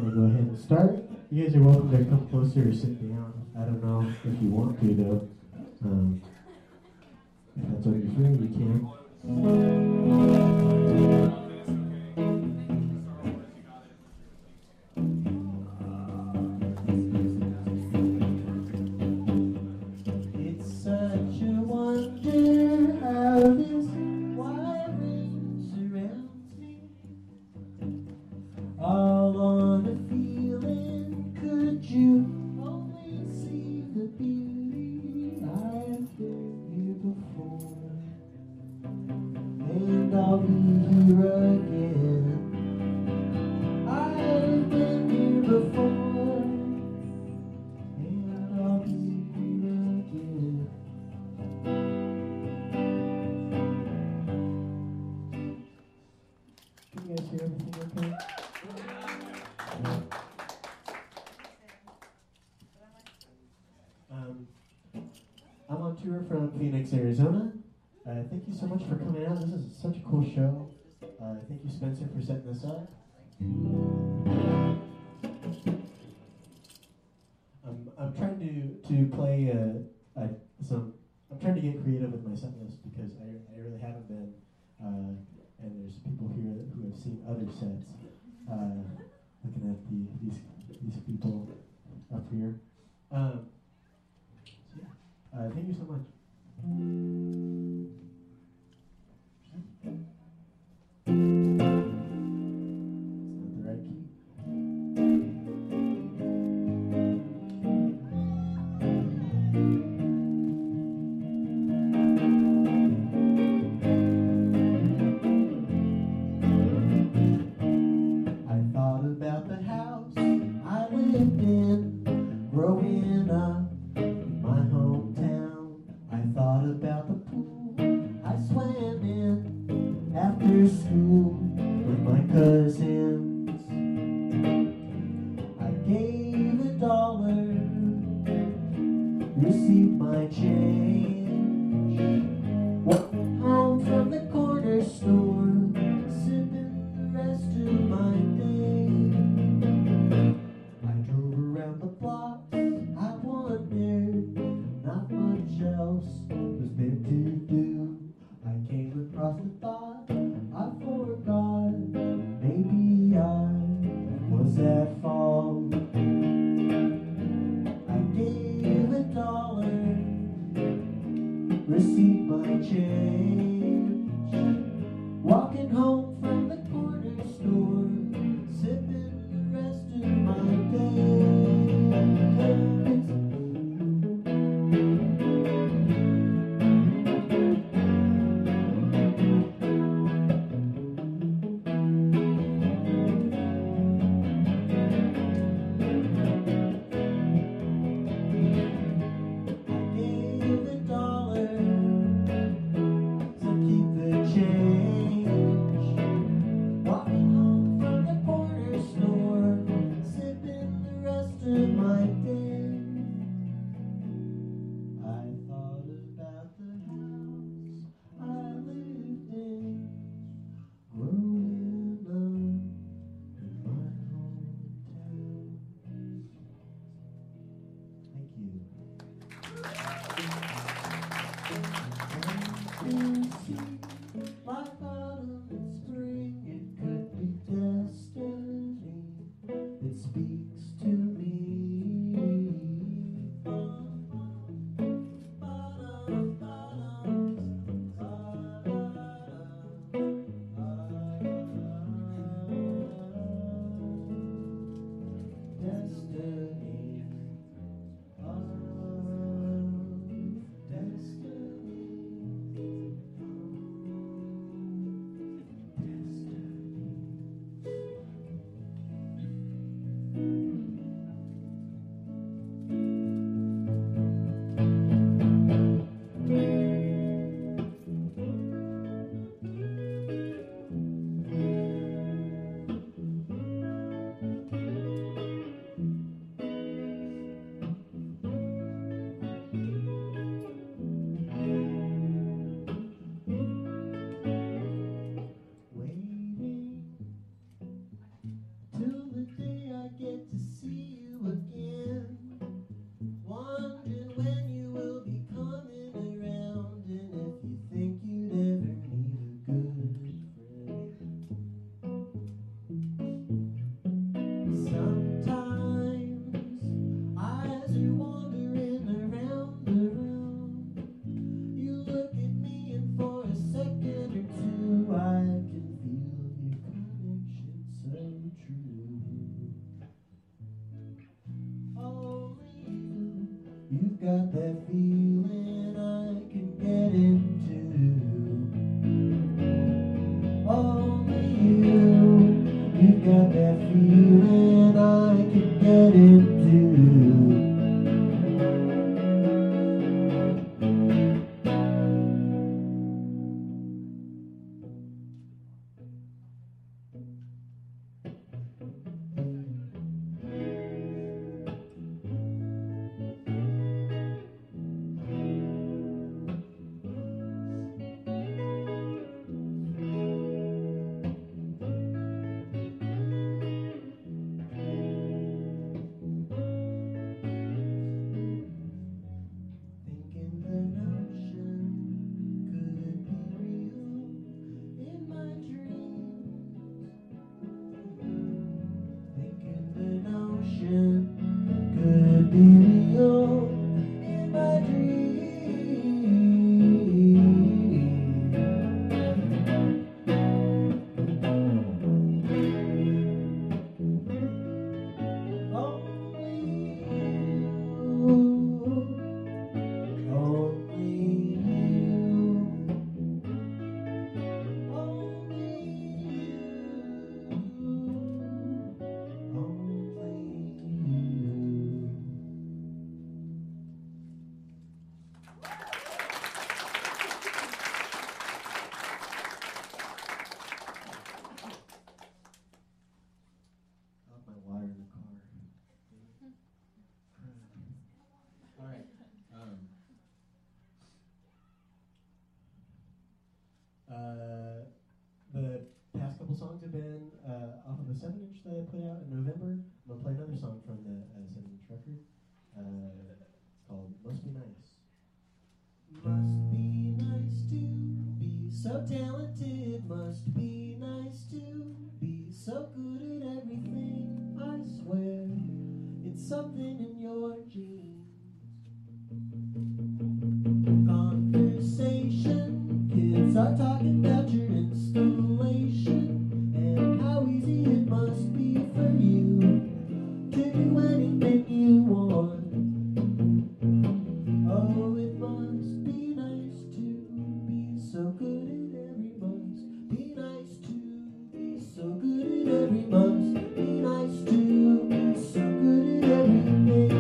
going to go ahead and start. You guys are welcome to come closer or sit down. I don't know if you want to, though. If that's what you're feeling, you can. It's such a wonder how this wiring surrounds me. All on a feeling, could you only see the beauty? I've been here before, and I'll be here again. I've been here before, and I'll be here again. Can you guys hear everything okay? I'm on tour from Phoenix, Arizona. Thank you so much for coming out. This is such a cool show. Thank you, Spencer, for setting this up. I'm trying to play some. I'm trying to get creative with my set list because I really haven't been. And there's people here who have seen other sets. Looking at these people up here. Thank you so much. It's not the right key. I thought about the house I lived in growing up. My hometown, I thought about the pool I swam in after school with my cousins. I gave $1, received my change, walking home from the corner store, sipping the rest of my day. I drove around the block, I wondered, not much else was there to do. I came across the thought, I forgot, maybe I was at fault. I gave $1, received my change, walking home from the corner store, sipping the rest of my day. Like autumn and spring, it could be destiny. It speaks to me. Destiny. Destiny. got that feeling I can get into. Only you got that feeling I can get into. Could be real in my The past couple songs have been off of a 7-inch that I put out in November. I'm going to play another song from the 7-inch record. It's called Must Be Nice. Must be nice to be so talented. Must be nice to be so good at everything. I swear it's something in your genes. Conversation, kids are talking about your installation and how easy it must be for you to do anything you want. Oh, it must be nice to be so good at every must be nice to be so good at every must be nice to be so good at everything.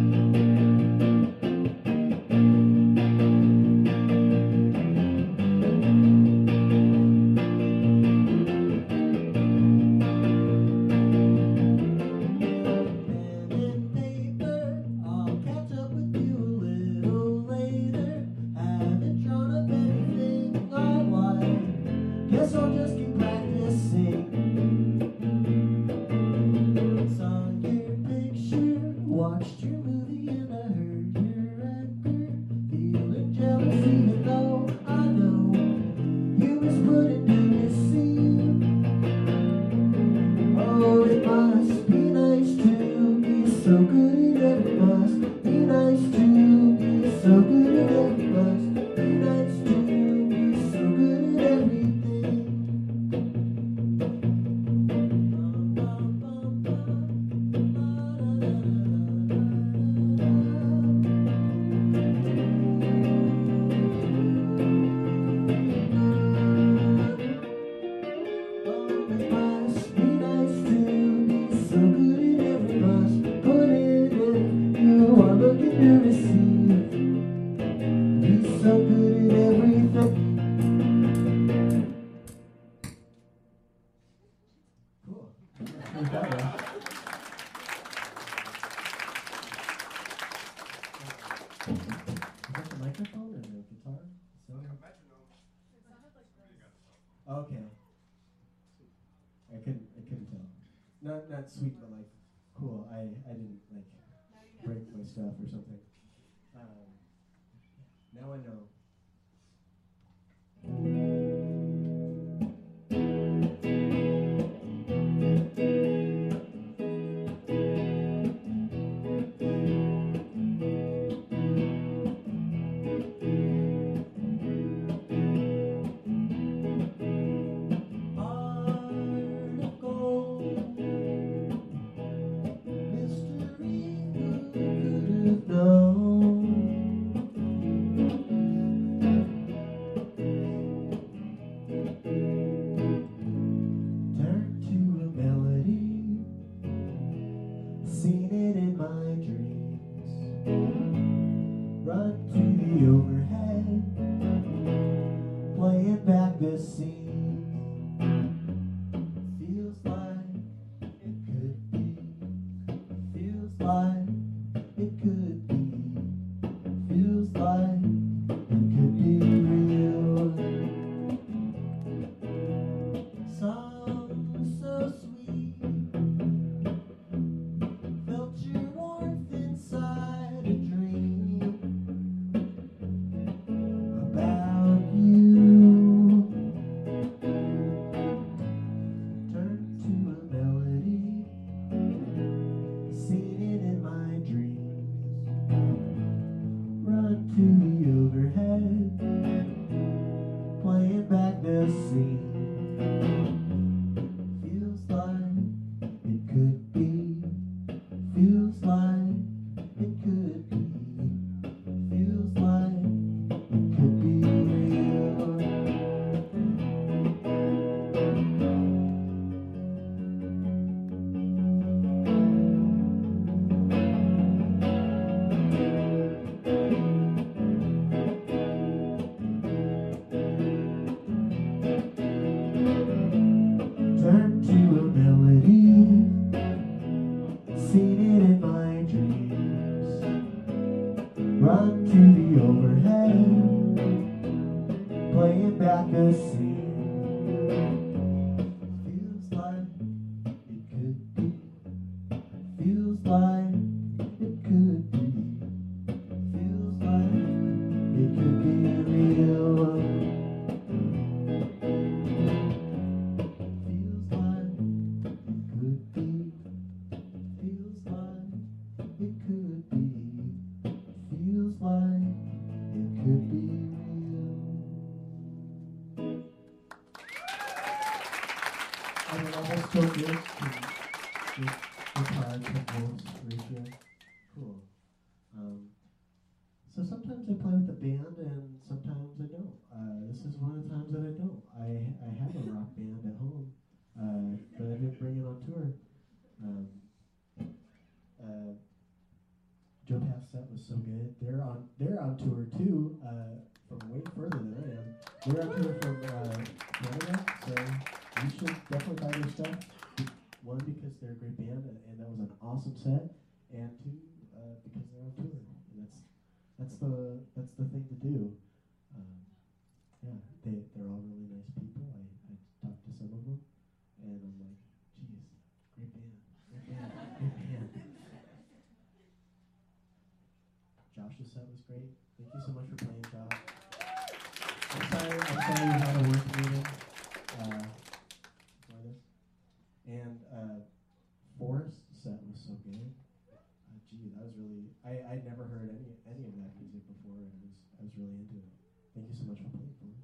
Guess I'll just keep practicing. Saw your picture, watched your movie, and I heard your actor. Feeling jealous even though I know you was put into this scene. Oh, it must be nice to be so good at every must be nice to be so good at every must be nice to be so good at everything. So good at everything. Cool. Is that the microphone or the guitar? Okay. I couldn't tell. Not sweet, but like cool. I didn't like break my stuff or something. Now I know. Mystery, who could have known? Seen it in my dreams. Run to the overhead, playing back the scene. Feels like it could be. Feels like it could be. Feels like it could be real. Song so sweet. Felt your warmth inside a dream about you. Turn to a melody. Seen it in my dreams. Run to the overhead, playing back the scene. Feels like it could be. Feels like it could be. Feels like it could be real. Turn to a melody. Seen it in my dreams. Run to the overhead, playing back the scene. Feels like it could be. Feels like it could be. Feels like it could be real. Feels like it could be. Feels like it could be. Feels like it could be real. I mean, almost so good. Guitar to voice ratio. Cool. So sometimes I play with the band and sometimes I don't. This is one of the times that I don't. I have a rock band at home, but I didn't bring it on tour. Joe Path's set was so good. They're on tour too, from way further than I am. They're on tour from Canada, so you should definitely buy their stuff. One, because they're a great band, and that was an awesome set, and two, because they're on tour, and that's the thing to do. Yeah, they're all really nice people. I talked to some of them, and I'm like, geez, great band, great band, great band. Josh's set was great. Thank you so much for playing, Josh. I'm sorry you had a work meeting. And Forrest's set was so good. Gee, that was really. I'd never heard any of that music before, and I was really into it. Thank you so much for playing, Forrest.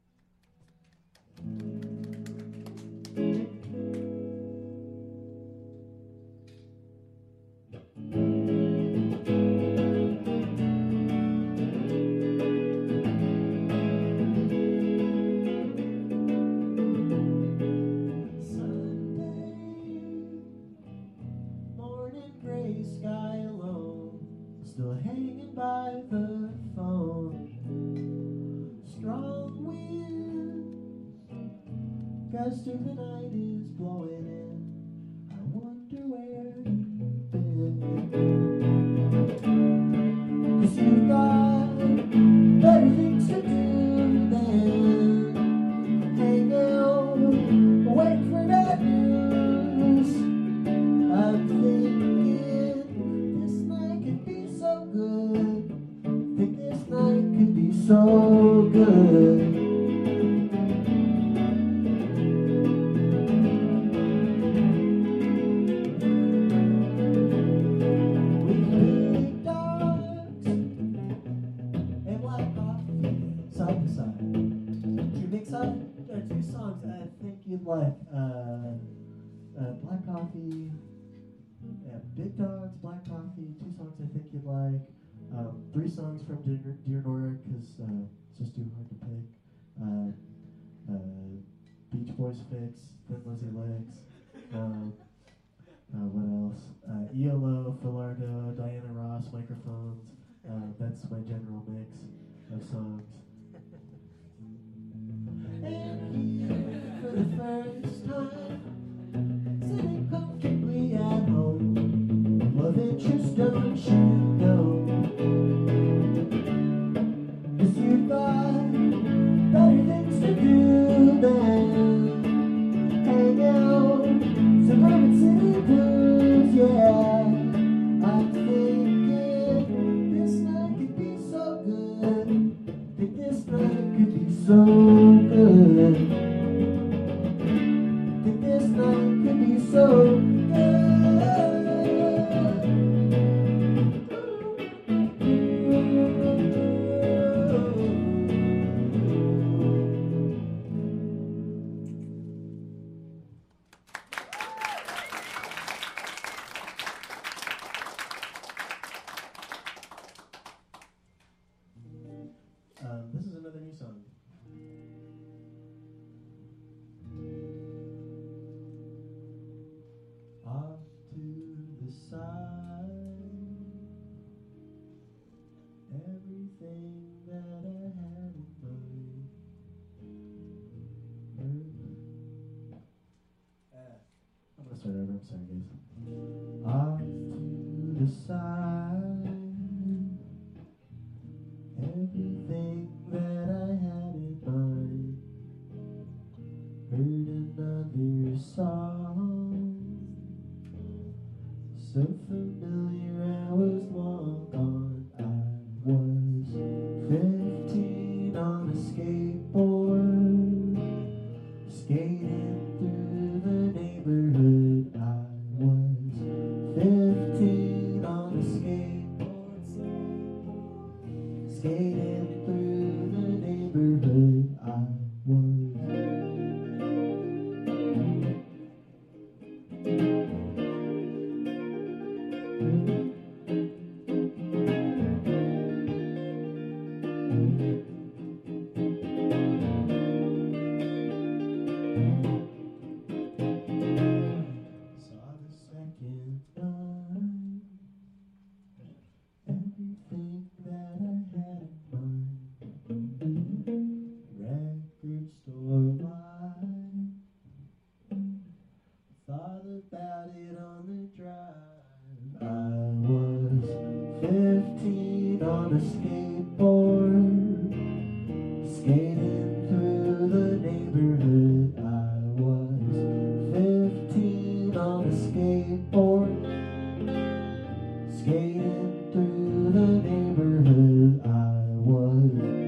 Sky alone, still hanging by the phone. Strong wind, gust of the night is blowing in. I wonder where you've been. 'Cause you've got better things to do than hang out, wait for bad news. I'm thinking this night could be so good. Think this night could be so good. With big dogs and black coffee side to side. To mix up two songs I think you'd like. Black coffee. Yeah, Big Dogs, Black Coffee, two songs I think you'd like. 3 songs from Dear Nora, because it's just too hard to pick. Beach Boys Fix, Thin Lizzy Legs. What else? ELO don't you know? 'Cause you've got better things to do than hang out, suburban city blues, yeah. I'm thinking this night could be so good. Think this night could be so good. Think this night could be so good. This is another new song. Off to the side, everything that I had in mind. I'm gonna start over. I'm sorry, guys. Off to the side, everything that I had in mind. Heard another song, so familiar I was long gone. I was 15 on a skateboard, skating through the neighborhood. I was 15 on a skateboard, skating through the neighborhood. I was. Saw the second night, everything that I had in mind. Record store line, thought about it on the drive. I was 15 on a skateboard, skating through the neighborhood. I was 15 on a skateboard, skating through the neighborhood. I was.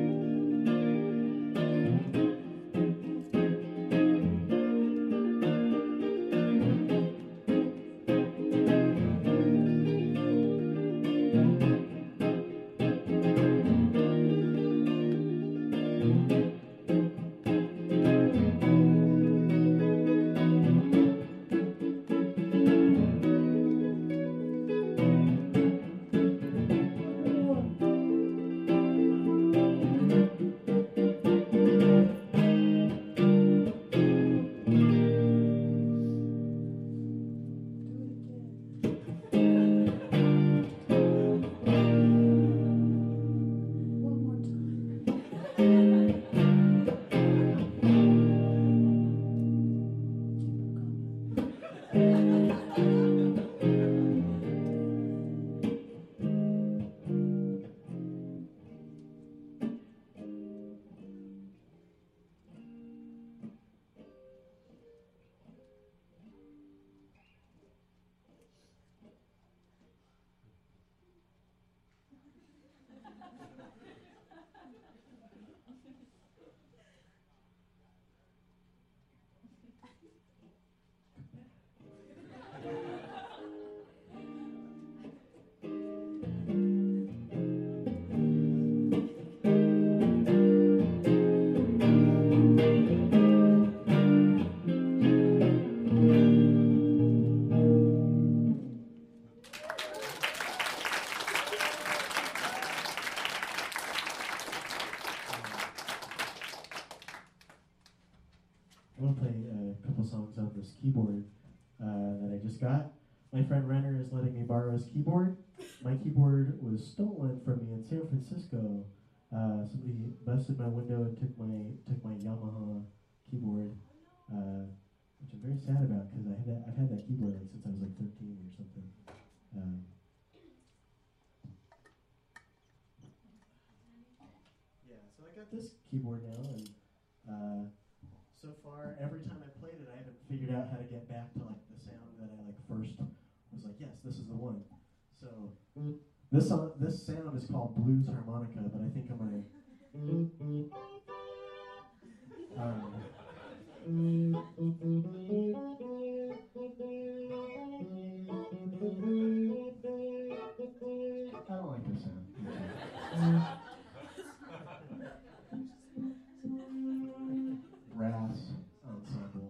I want to play a couple songs on this keyboard that I just got. My friend Renner is letting me borrow his keyboard. My keyboard was stolen from me in San Francisco. Somebody busted my window and took my Yamaha keyboard, which I'm very sad about because I've had that keyboard like since I was like 13 or something. got this keyboard now, and so far, every time I played it, I haven't figured out how to get back to like the sound that I like first was like, yes, this is the one. So this sound is called blues harmonica, but I think I'm gonna. I don't like this sound. Brass ensemble.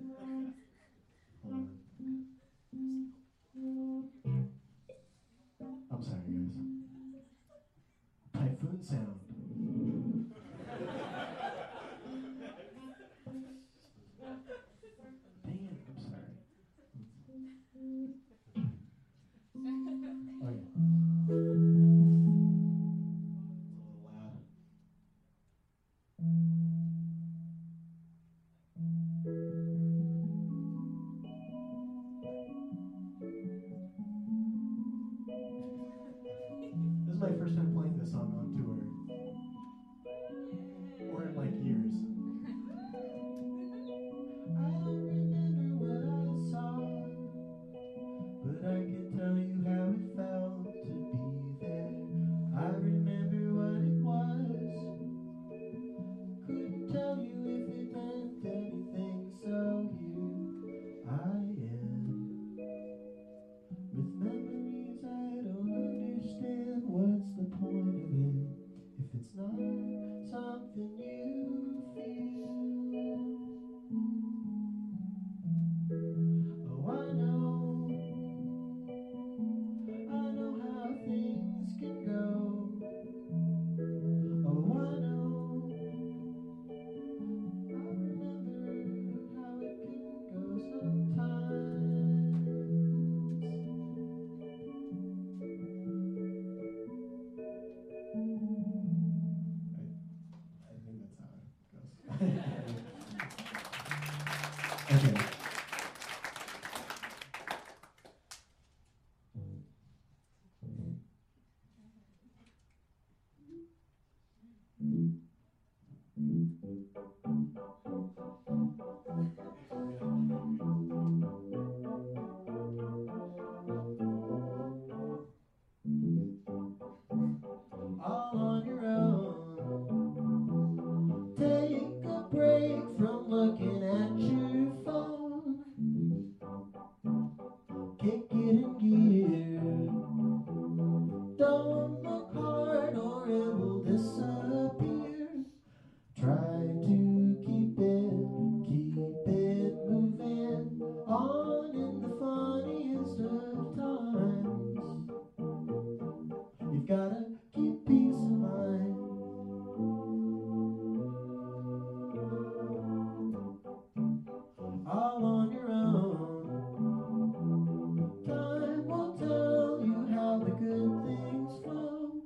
I'm sorry, guys. Typhoon sound. Dang it, I'm sorry. Oh, yeah. It's a little loud. This is my first time playing this song on tour. Or in like years. I don't remember what I saw, but I can tell you how it felt to be there. I remember what it was. Couldn't tell you if it meant anything, so here I am. With memories I don't understand. What's the point of it if it's not something you feel? Oh, I know how things can go. Oh, I know, I remember how it can go sometimes. I think that's how it goes. Okay. All on your own. Take a break from looking at your phone. Kick it in gear. Don't look hard or it will disappear. Try to keep it moving on in the funniest of times. You've gotta keep peace of mind. All on your own. Time will tell you how the good things flow.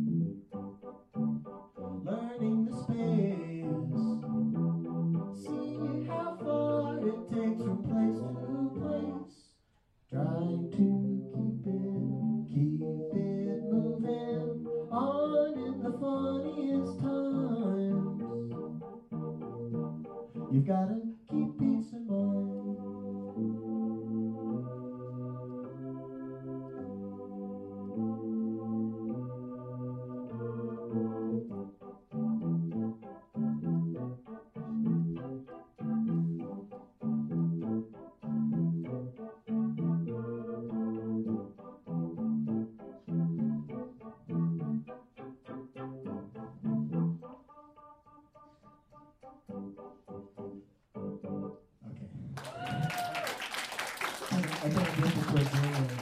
Learning the space. See how far it takes from place to place. Try to keep it moving on in the funniest times. You've gotta keep peace in mind. Okay. I kind of did this towards the end,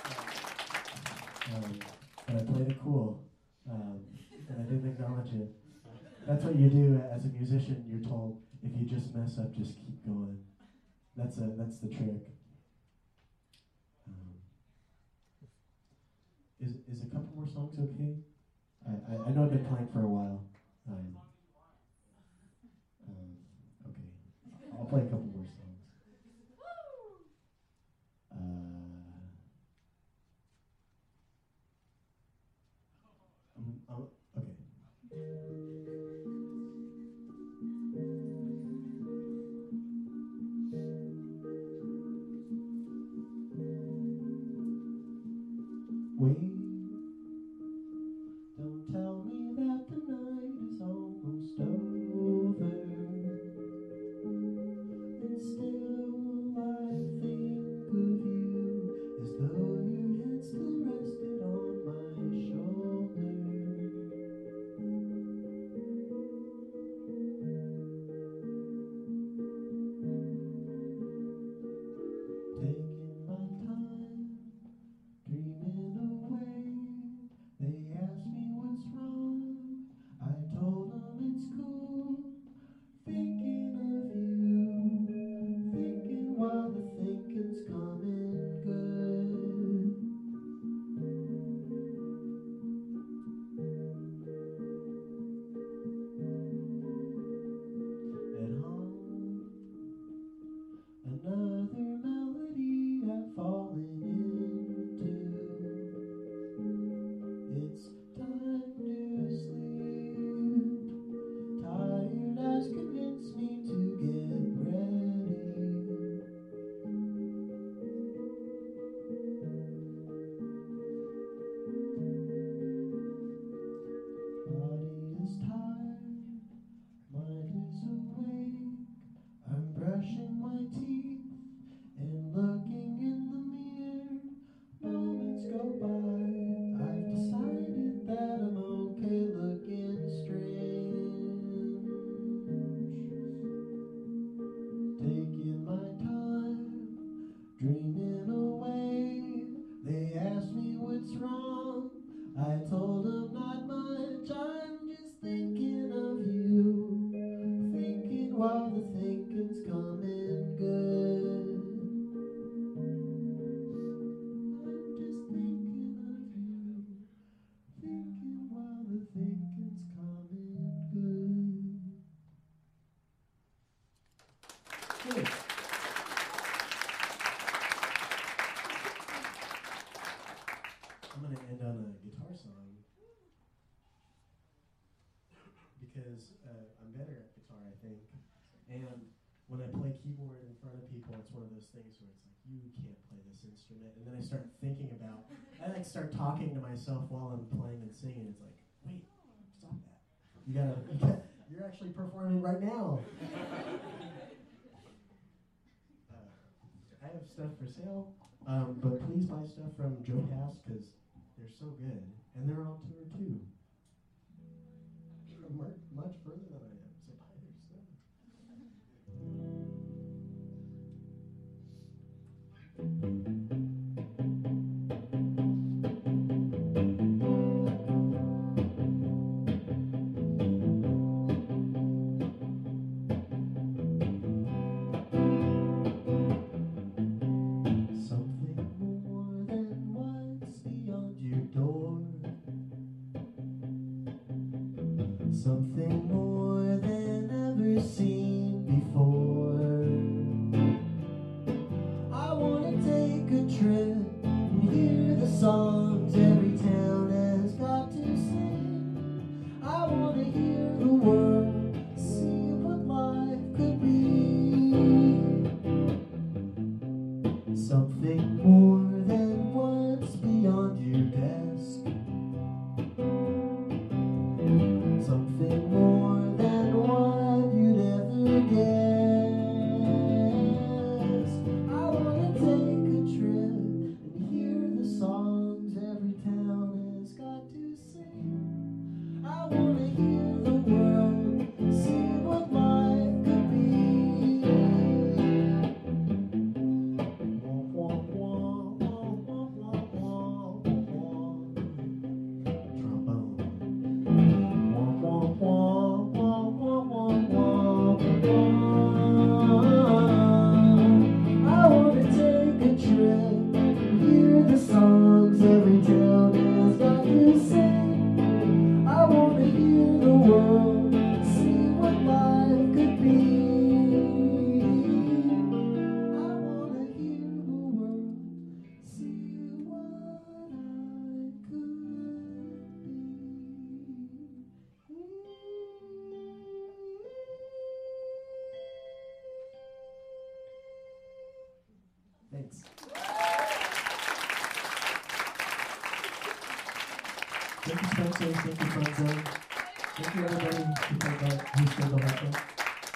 but I played it cool, and I didn't acknowledge it. That's what you do as a musician. You're told if you just mess up, just keep going. That's the trick. Is a couple more songs okay? I know I've been playing for a while. Okay, I'll play a couple more songs. Okay. Wait, don't tell me that the night is almost over. And still I think of you as though your head still rested on my shoulder. Taking my time, dreaming away. They asked me what's wrong, I told them it's cool. Thinking of you, thinking while the thinking's coming good. At home, another melody I've fallen into. It's time to sleep. Tired has convinced me to get ready. Body is tired, mind is awake. I'm brushing my teeth and looking in the mirror. Moments go by, I've decided that I'm okay looking strange. Taking my time, dreaming away. They asked me what's wrong, I told them not much. I'm just thinking of you, thinking while the thinking's coming good. I'm just thinking of you, thinking while the thinking's coming good. Good. I'm going to end on a guitar song because I'm better at guitar, I think. And when I play keyboard in front of people, it's one of those things where it's like, you can't play this instrument. And then I start thinking about, I like start talking to myself while I'm playing and singing. It's like, wait, stop that. You're actually performing right now. I have stuff for sale, but please buy stuff from Joe Pass because they're so good. And they're on tour too. Much further than I am, so buy their stuff. Something more than what's beyond your door. Something more than ever seen before. I wanna take a trip and hear the songs every town has got to sing. I wanna hear the world, see what life could be. Something more than what's beyond your desk. Something more than what you'd ever guess. I wanna take a trip and hear the songs every time. Thank you, Spencer. Thank you, Franzo. Thank you, everybody who stayed the whole thing.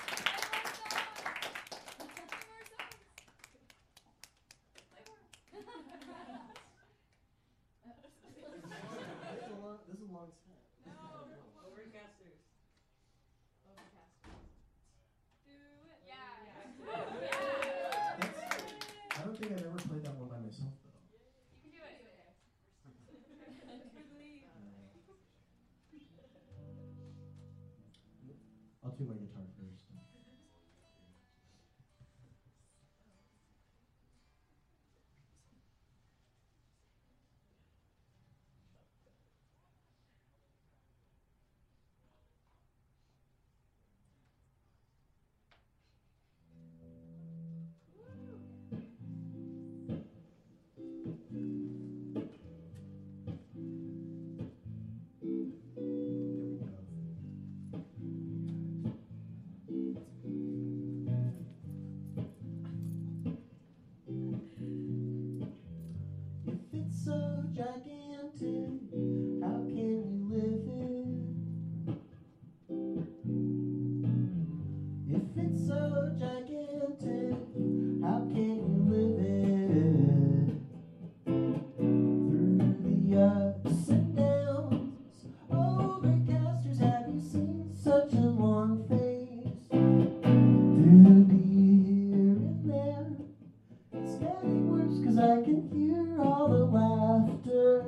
This is a long set. Overcasters. Do it. Yeah. I don't think I've ever played that one by myself, though. You can do it. I'll tune my guitar first. So gigantic, how can you live it? If it's so gigantic, how can you live it? Through the ups and downs, overcasters, have you seen such a long face? To be here and there, it's getting worse 'cause I can hear all the laughter.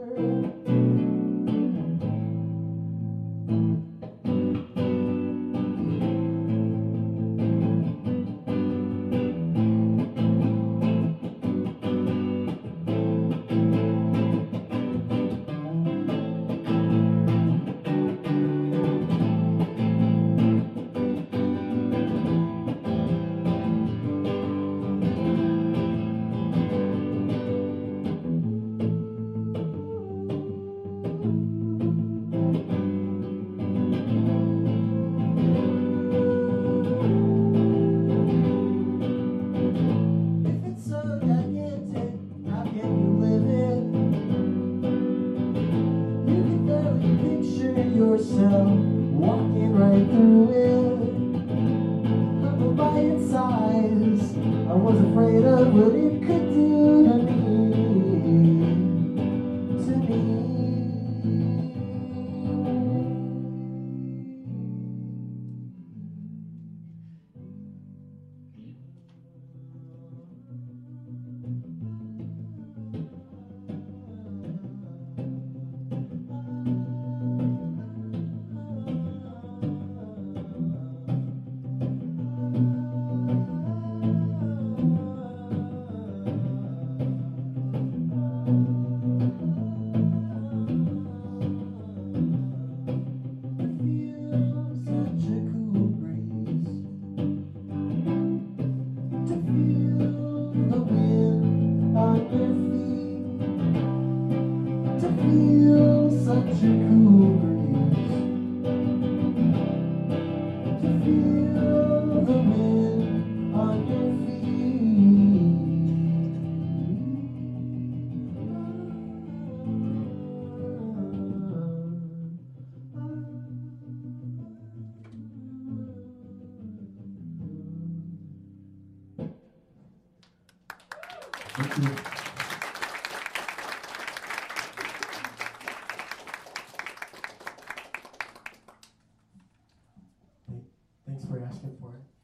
Yourself walking right through it, humbled by its size. I was afraid of what it could do to me, to me. Feel such a cool breeze, to feel the wind on your feet. Thank you. Thanks for asking for it.